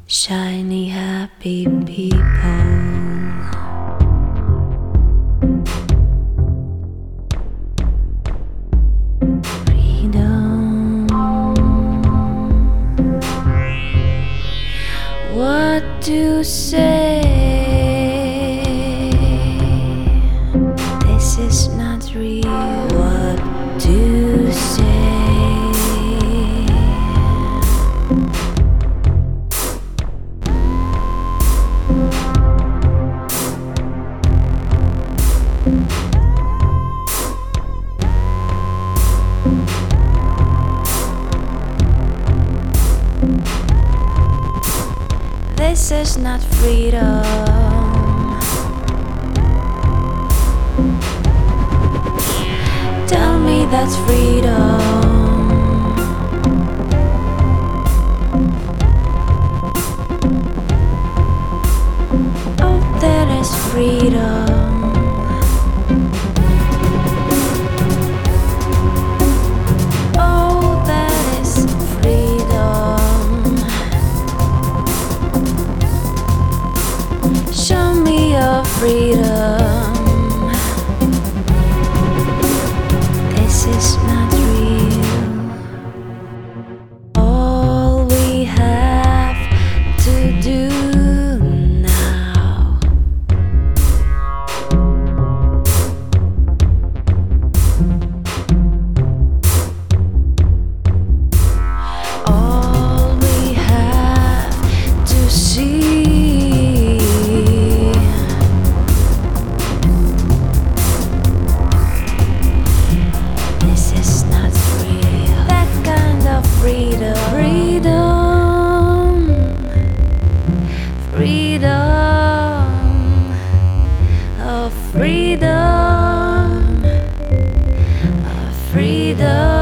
Shiny, happy people. Freedom. What to say? This is not real. What to say? This is not freedom. Tell me that's freedom. Oh, that is freedom. Oh, that is freedom. Show me your freedom. This is not real. All we have to do now. All we have to see. This is not real. That kind of freedom. Freedom. Freedom. Oh, freedom. Freedom.